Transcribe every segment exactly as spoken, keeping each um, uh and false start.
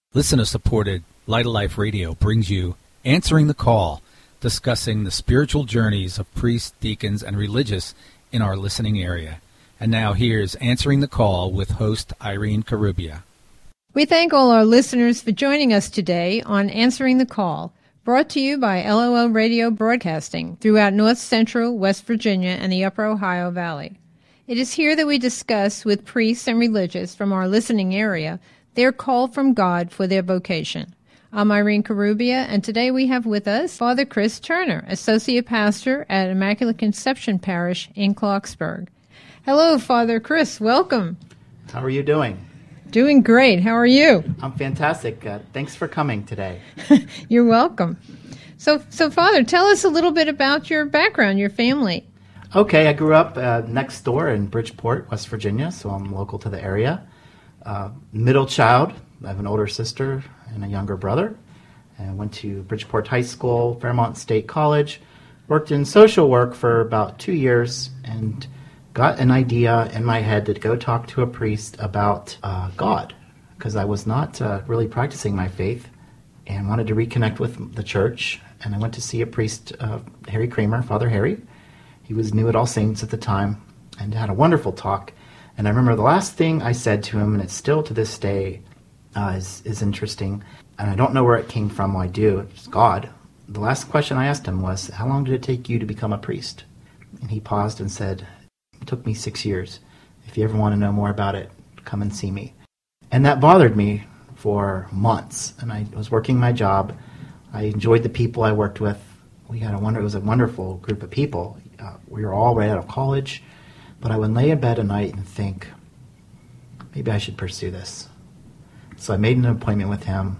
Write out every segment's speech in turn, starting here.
Listener-supported Light of Life Radio brings you Answering the Call, discussing the spiritual journeys of priests, deacons, and religious in our listening area. And now here's Answering the Call with host Irene Carubia. We thank all our listeners for joining us today on Answering the Call, brought to you by L O L Radio Broadcasting throughout North Central, West Virginia, and the Upper Ohio Valley. It is here that we discuss with priests and religious from our listening area their call from God for their vocation. I'm Irene Carubia, and today we have with us Father Chris Turner, Associate Pastor at Immaculate Conception Parish in Clarksburg. Hello, Father Chris. Welcome. How are you doing? Doing great. How are you? I'm fantastic. Uh, thanks for coming today. You're welcome. So, so, Father, tell us a little bit about your background, your family. Okay, I grew up uh, next door in Bridgeport, West Virginia, so I'm local to the area. Uh, middle child. I have an older sister and a younger brother. I went to Bridgeport High School, Fairmont State College, worked in social work for about two years, and got an idea in my head to go talk to a priest about uh, God, because I was not uh, really practicing my faith and wanted to reconnect with the church. And I went to see a priest, uh, Harry Kramer, Father Harry. He was new at All Saints at the time and had a wonderful talk. And I remember the last thing I said to him, and it's still to this day uh, is, is interesting, and I don't know where it came from. Well, I do. It's God. The last question I asked him was, how long did it take you to become a priest? And he paused and said, it took me six years. If you ever want to know more about it, come and see me. And that bothered me for months. And I was working my job. I enjoyed the people I worked with. We had a wonder. It was a wonderful group of people. Uh, we were all right out of college. But I would lay in bed at night and think, maybe I should pursue this. So I made an appointment with him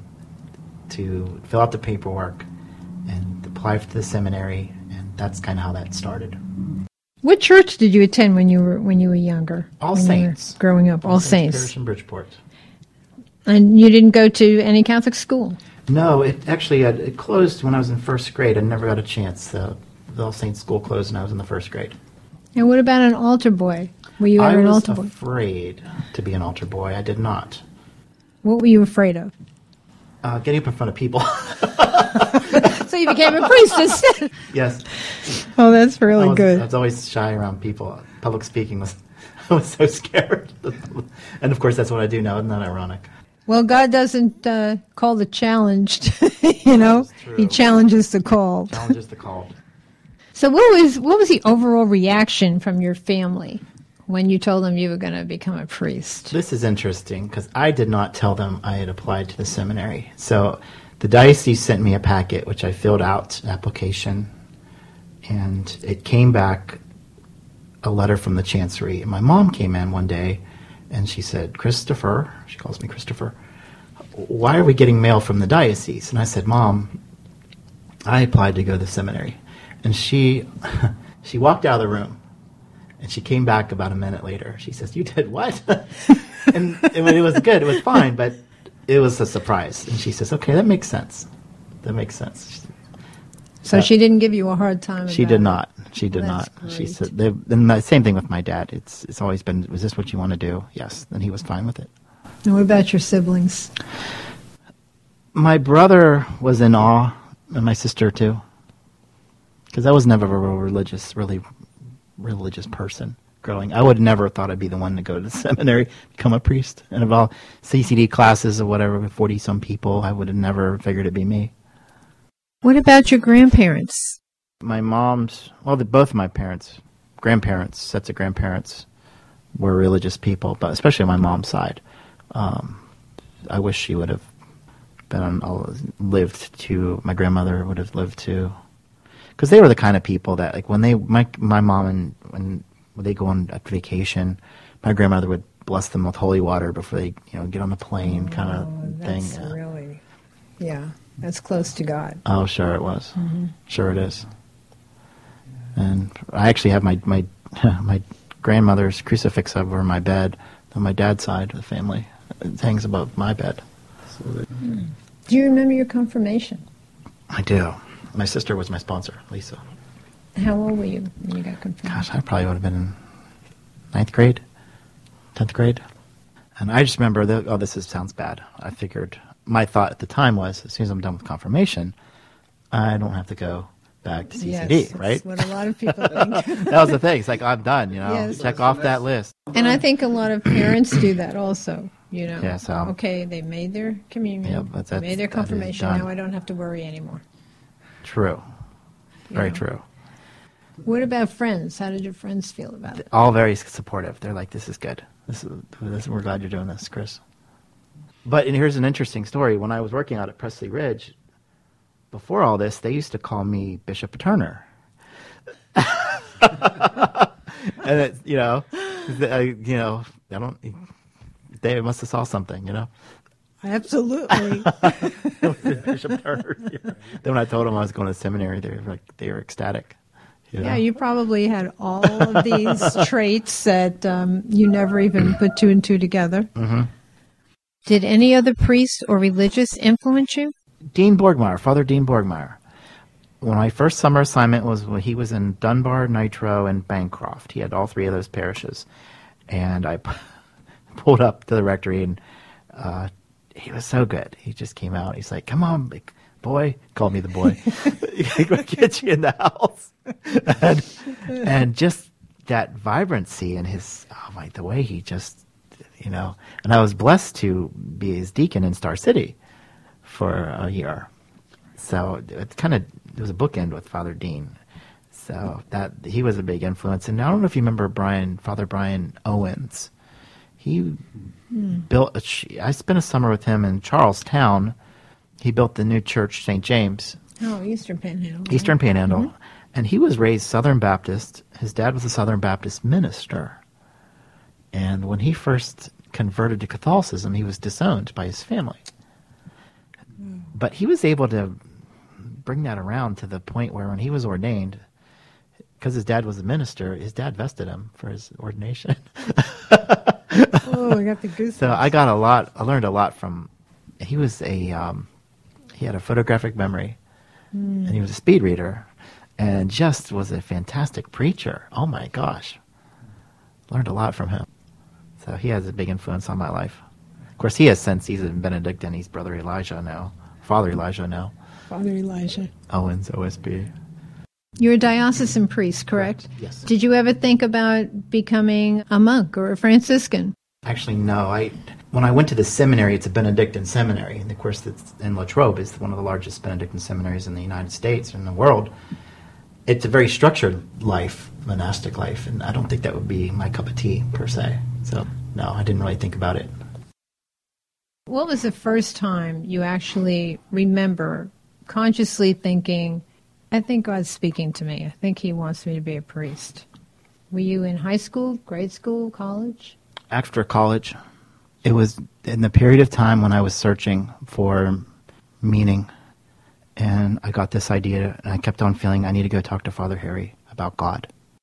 to fill out the paperwork and apply for the seminary, and that's kind of how that started. What church did you attend when you were when you were younger? All Saints. Growing up, All, All Saints. Saints Parish in Bridgeport. And you didn't go to any Catholic school? No, it actually it, it closed when I was in first grade. I never got a chance. Uh, the All Saints school closed when I was in the first grade. And what about an altar boy? Were you ever an altar boy? I was afraid to be an altar boy. I did not. What were you afraid of? Uh, getting up in front of people. So you became a priest instead? Yes. Oh, that's really I was, good. I was always shy around people. Public speaking was, I was so scared. And of course, that's what I do now. Isn't that ironic? Well, God doesn't uh, call the challenged, you know? He challenges the called. Challenges the called. So what was what was the overall reaction from your family when you told them you were going to become a priest? This is interesting because I did not tell them I had applied to the seminary. So the diocese sent me a packet, which I filled out, application, and it came back a letter from the chancery. And my mom came in one day, and she said, Christopher, she calls me Christopher, why are we getting mail from the diocese? And I said, Mom, I applied to go to the seminary. And she she walked out of the room, and she came back about a minute later. She says, you did what? and, and it was good. It was fine, but it was a surprise. And she says, okay, that makes sense. That makes sense. So uh, she didn't give you a hard time about She did not. She did That's not. Great. She said, they, and the same thing with my dad. It's it's always been, was this what you want to do? Yes. And he was fine with it. And what about your siblings? My brother was in awe, and my sister too. Because I was never a real religious, really religious person growing. I would have never thought I'd be the one to go to the seminary, become a priest. And of all C C D classes or whatever, with forty-some people, I would have never figured it'd be me. What about your grandparents? My mom's, well, the, both of my parents, grandparents, sets of grandparents, were religious people, but especially on my mom's side. Um, I wish she would have been on, lived to, my grandmother would have lived to. Because they were the kind of people that, like, when they, my my mom and when, when they go on a vacation, my grandmother would bless them with holy water before they, you know, get on the plane, oh, kind of thing. That's yeah. really, yeah, that's close to God. Oh, sure it was. Mm-hmm. Sure it is. And I actually have my my my grandmother's crucifix over my bed on my dad's side of the family. It hangs above my bed. So that, mm. Do you remember your confirmation? I do. My sister was my sponsor, Lisa. How old were you when you got confirmed? Gosh, I probably would have been in ninth grade, tenth grade. And I just remember, that, oh, this is, sounds bad. I figured my thought at the time was, as soon as I'm done with confirmation, I don't have to go back to C C D, yes, right? That's what a lot of people think. That was the thing. It's like, I'm done, you know, Yes. check off that list. And I think a lot of parents do that also, you know. Yeah, so- okay, they made their communion, Yeah, but they that's- made their that is confirmation, done. now I don't have to worry anymore. True. Very Yeah. true. What about friends? How did your friends feel about it? All very supportive. They're like, this is good. This is, this, we're glad you're doing this, Chris. But and here's an interesting story. When I was working out at Presley Ridge, before all this, they used to call me Bishop Turner. And it, you know, I, you know, I don't. They must have saw something, you know. Absolutely. Bishop Turner. Yeah. Then when I told them I was going to seminary, they were like, they were ecstatic. You know? Yeah, you probably had all of these traits that um, you never even put two and two together. Mm-hmm. Did any other priest or religious influence you? Dean Borgmeyer, Father Dean Borgmeyer. When my first summer assignment was when he was in Dunbar, Nitro, and Bancroft. He had all three of those parishes. And I pulled up to the rectory, and uh, he was so good. He just came out. He's like, come on, big boy. Called me the boy. We'll get you in the house. and, and just that vibrancy and his, oh my, the way he just, you know. And I was blessed to be his deacon in Star City for a year. So it kind of, it was a bookend with Father Dean. So that, he was a big influence. And I don't know if you remember Brian, Father Brian Owens. He mm. built, a, I spent a summer with him in Charlestown. He built the new church, Saint James. Oh, Eastern Panhandle. Eastern Panhandle. Mm-hmm. And he was raised Southern Baptist. His dad was a Southern Baptist minister. And when he first converted to Catholicism, he was disowned by his family. Mm. But he was able to bring that around to the point where when he was ordained, because his dad was a minister, his dad vested him for his ordination. Oh, I got the goosebumps. So I got a lot, I learned a lot from, he was a, um, he had a photographic memory, mm. and he was a speed reader, and just was a fantastic preacher. Oh my gosh. Learned a lot from him. So he has a big influence on my life. Of course, he has since, he's in Benedictine, he's Brother Elijah now, Father Elijah now. Father Elijah. Owens, O S B. You're a diocesan priest, correct? Yes. Did you ever think about becoming a monk or a Franciscan? Actually, no. I when I went to the seminary, it's a Benedictine seminary, and of course, it's in La Trobe is one of the largest Benedictine seminaries in the United States and in the world. It's a very structured life, monastic life, and I don't think that would be my cup of tea per se. So, no, I didn't really think about it. What was the first time you actually remember consciously thinking, I think God's speaking to me. I think he wants me to be a priest. Were you in high school, grade school, college? After college, it was in the period of time when I was searching for meaning, and I got this idea, and I kept on feeling I need to go talk to Father Harry about God.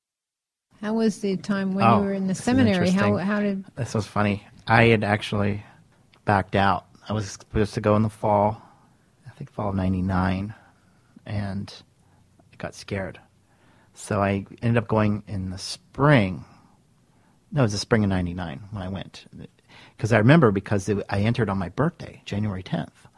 How was the time when oh, you were in the this is seminary? How interesting. how did... This was funny. I had actually backed out. I was supposed to go in the fall, I think fall of ninety-nine, and I got scared. So I ended up going in the spring. No, it was the spring of ninety-nine when I went. Because I remember because it, I entered on my birthday, January tenth.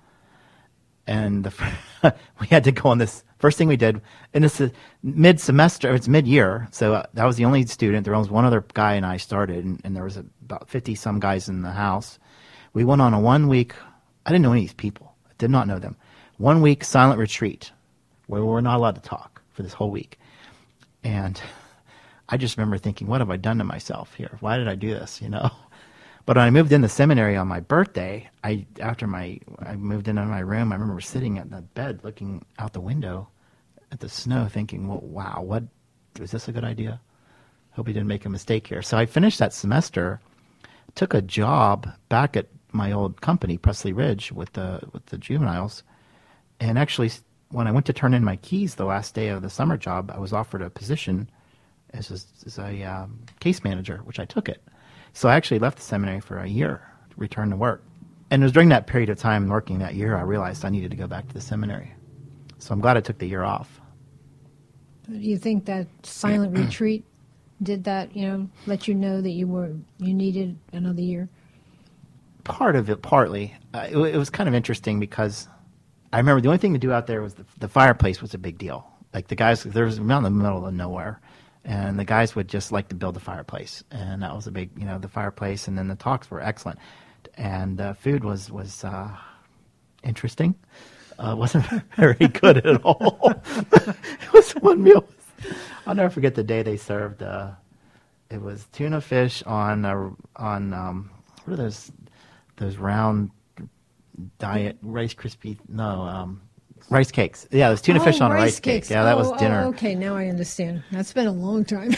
And the, we had to go on this, first thing we did, and it's a mid-semester, it's mid-year, so uh, that was the only student. There was one other guy and I started, and, and there was about fifty-some guys in the house. We went on a one-week, I didn't know any of these people. I did not know them. One-week silent retreat where we were not allowed to talk for this whole week. And I just remember thinking, what have I done to myself here? Why did I do this, you know? But when I moved in the seminary on my birthday, I after my I moved into my room, I remember sitting at the bed looking out the window at the snow thinking, well, wow, what, is this a good idea? Hope we didn't make a mistake here. So I finished that semester, took a job back at my old company, Presley Ridge, with the with the juveniles, and actually when I went to turn in my keys the last day of the summer job, I was offered a position as a, as a um, case manager, which I took it. So I actually left the seminary for a year to return to work. And it was during that period of time working that year, I realized I needed to go back to the seminary. So I'm glad I took the year off. Do you think that silent retreat did that, you know, let you know that you were you needed another year? part of it, partly. Uh, it, it was kind of interesting because I remember the only thing to do out there was the, the fireplace was a big deal. Like the guys, there was out in the middle of nowhere, and the guys would just like to build the fireplace, and that was a big, you know, the fireplace, and then the talks were excellent, and uh, food was was uh, interesting. Uh, wasn't very good at all. It was one meal. I'll never forget the day they served. Uh, it was tuna fish on uh, on um, what are those those round diet Rice Krispie? No. Um, Rice cakes. Yeah, it was tuna oh, fish on rice a rice cakes. cake. Yeah, that oh, was dinner. Oh, okay, now I understand. That's been a long time.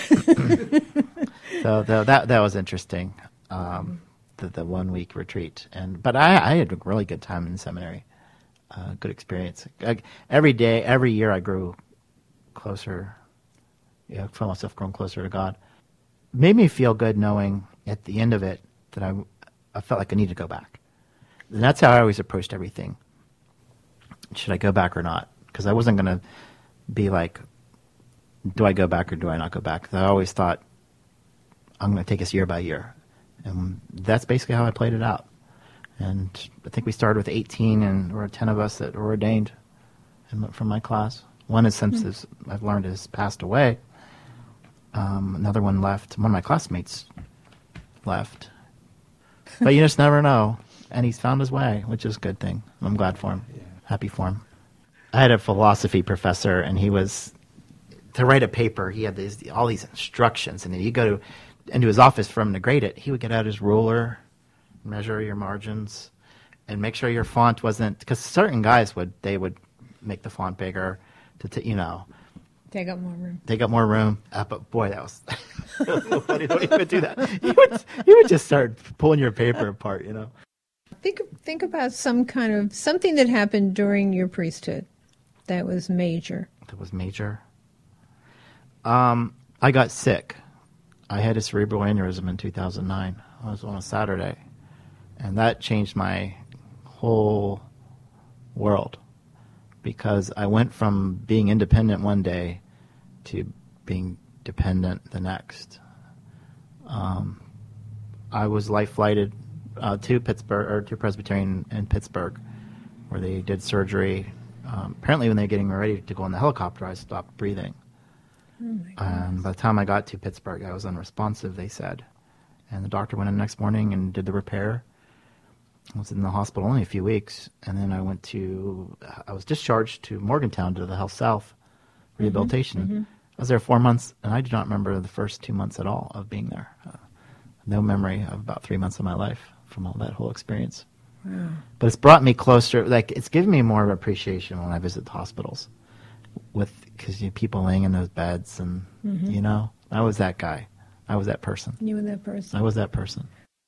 So the, that that was interesting. Um, the the one week retreat, and but I, I had a really good time in seminary. Uh, good experience. I, every day, every year, I grew closer. Yeah, I felt myself growing closer to God. Made me feel good knowing at the end of it that I I felt like I needed to go back, and that's how I always approached everything. Should I go back or not? Because I wasn't going to be like, do I go back or do I not go back? 'Cause I always thought, I'm going to take this year by year. And that's basically how I played it out. And I think we started with eighteen, and there were ten of us that were ordained in, from my class. One is since mm. I've learned has passed away. Um, another one left. One of my classmates left. But you just never know. And he's found his way, which is a good thing. I'm glad for him. Yeah. Happy for him. I had a philosophy professor, and he was, to write a paper, he had these, all these instructions, and then he'd go to, into his office for him to grade it. He would get out his ruler, measure your margins, and make sure your font wasn't, because certain guys would, they would make the font bigger to, t- you know. Take up more room. Take up more room. Uh, but boy, that was funny. Don't even do that. You would, you would just start pulling your paper apart, you know. Think think about some kind of something that happened during your priesthood that was major. That was major. Um, I got sick. I had a cerebral aneurysm in two thousand nine. I was on a Saturday, and that changed my whole world because I went from being independent one day to being dependent the next. Um, I was life flighted uh, to Pittsburgh or to Presbyterian in Pittsburgh, where they did surgery. Um, apparently, when they were getting ready to go on the helicopter, I stopped breathing. Oh and by the time I got to Pittsburgh, I was unresponsive, they said. And the doctor went in the next morning and did the repair. I was in the hospital only a few weeks, and then I went to, I was discharged to Morgantown to the Health South rehabilitation. Mm-hmm, mm-hmm. I was there four months, and I do not remember the first two months at all of being there. Uh, no memory of about three months of my life from all that whole experience. Wow. But it's brought me closer, like it's given me more of appreciation when I visit the hospitals, with because you know, people laying in those beds, and mm-hmm. you know, I was that guy, I was that person. You were that person. I was that person.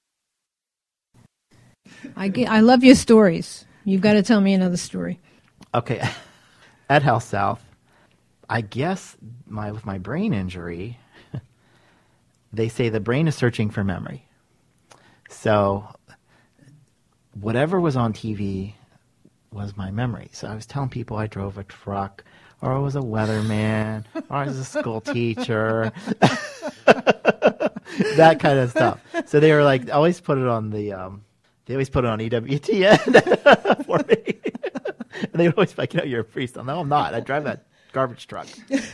I get, I love your stories. You've got to tell me another story. Okay, at Health South, I guess my with my brain injury, they say the brain is searching for memory. So whatever was on T V was my memory. So I was telling people I drove a truck, or I was a weatherman, or I was a school teacher, that kind of stuff. So they were like, always put it on the, um, they always put it on E W T N for me. And they would always be like, you know, you're a priest. I'm, no, I'm not. I drive that garbage truck.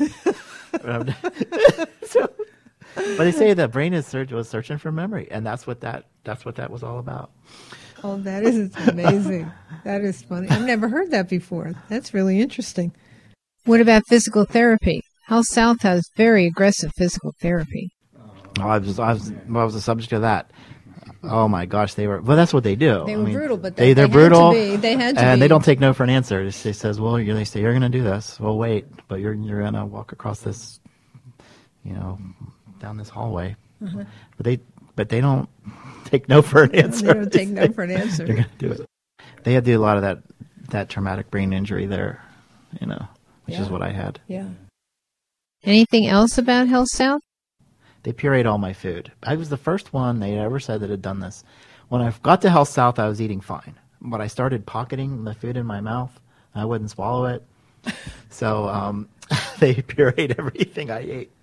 So, but they say the brain is search, was searching for memory, and that's what that that's what that was all about. Oh, that is amazing. That is funny. I've never heard that before. That's really interesting. What about physical therapy? Health South has very aggressive physical therapy. Oh, I was I was I was the subject of that. Oh my gosh, they were. Well, that's what they do. They I were mean, brutal, but they they, they're they brutal. Had to be. They had to and be. they don't take no for an answer. They say, says, well, you're, they say you're going to do this. Well, wait, but you're you're going to walk across this, you know, down this hallway. Uh-huh. But they but they don't take no for an answer. They don't take no for an answer. They're going to do it. They had to do a lot of that that traumatic brain injury there, you know, which yeah. is what I had. Yeah. Anything else about Health South? They pureed all my food. I was the first one they ever said that had done this. When I got to Health South, I was eating fine. But I started pocketing the food in my mouth. I wouldn't swallow it. So um, they pureed everything I ate.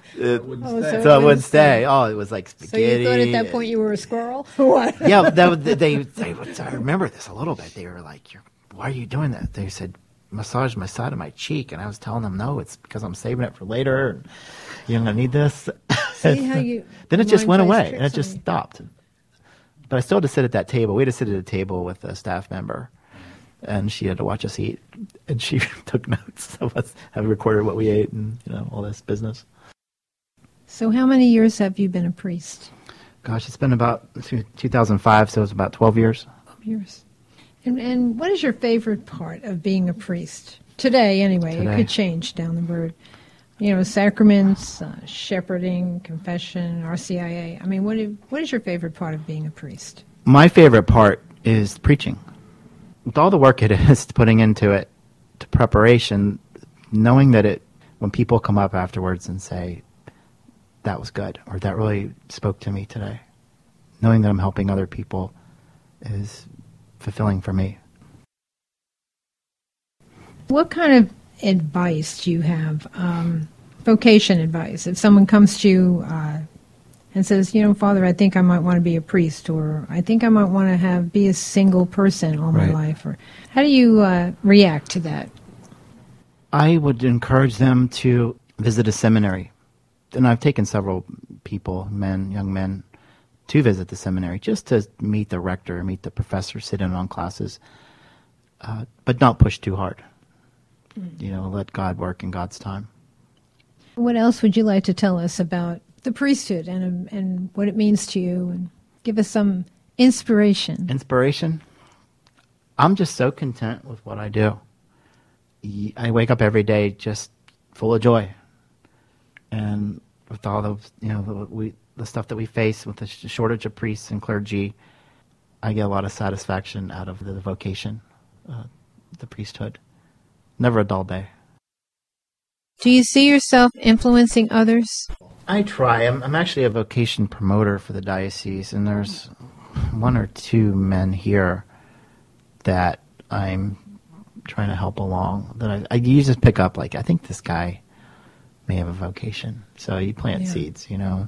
It, Oh, so so it it would was, stay. uh, Oh, it was like So spaghetti. you thought at that point you were a squirrel? What? Yeah, that would, they, they. I remember this a little bit. They were like, You're, "Why are you doing that?" They said, "Massage my side of my cheek," and I was telling them, "No, it's because I'm saving it for later. And you're gonna need this." See how you. Then it just mind went plays away, and it tricks on just you. stopped. But I still had to sit at that table. We had to sit at a table with a staff member, and she had to watch us eat, and she took notes of us, have recorded what we ate, and you know all this business. So how many years have you been a priest? Gosh, it's been about two thousand five, so it's about twelve years. Years. And, and what is your favorite part of being a priest? Today, anyway. Today. It could change down the road. You know, sacraments, uh, shepherding, confession, R C I A. I mean, what, do, what is your favorite part of being a priest? My favorite part is preaching. With all the work it is putting into it, to preparation, knowing that it, when people come up afterwards and say, that was good, or that really spoke to me today, knowing that I'm helping other people is fulfilling for me. What kind of advice do you have, um, vocation advice? If someone comes to you uh, and says, you know, Father, I think I might want to be a priest, or I think I might want to have be a single person all my Right. life, or how do you uh, react to that? I would encourage them to visit a seminary. And I've taken several people, men, young men, to visit the seminary just to meet the rector, meet the professor, sit in on classes, uh, but not push too hard. Mm. You know, let God work in God's time. What else would you like to tell us about the priesthood and and what it means to you, and give us some inspiration? Inspiration? I'm just so content with what I do. I wake up every day just full of joy. And with all the, you know, the, we, the stuff that we face with the sh- shortage of priests and clergy, I get a lot of satisfaction out of the, the vocation, uh, the priesthood. Never a dull day. Do you see yourself influencing others? I try. I'm, I'm actually a vocation promoter for the diocese, and there's one or two men here that I'm trying to help along. That I, I you just pick up, like, I think this guy may have a vocation. So you plant Yeah. seeds, you know.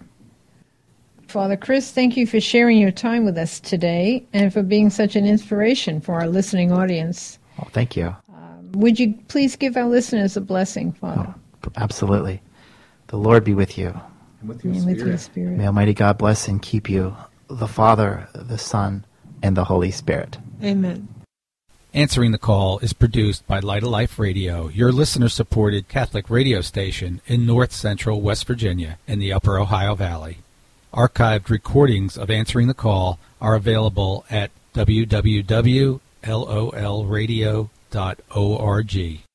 Father Chris, thank you for sharing your time with us today and for being such an inspiration for our listening audience. Well, thank you. Would you please give our listeners a blessing, Father? Oh, absolutely. The Lord be with you. And with your And with spirit. your spirit. May Almighty God bless and keep you, the Father, the Son, and the Holy Spirit. Amen. Answering the Call is produced by Light of Life Radio, your listener-supported Catholic radio station in north central West Virginia in the Upper Ohio Valley. Archived recordings of Answering the Call are available at w w w dot l o l radio dot org.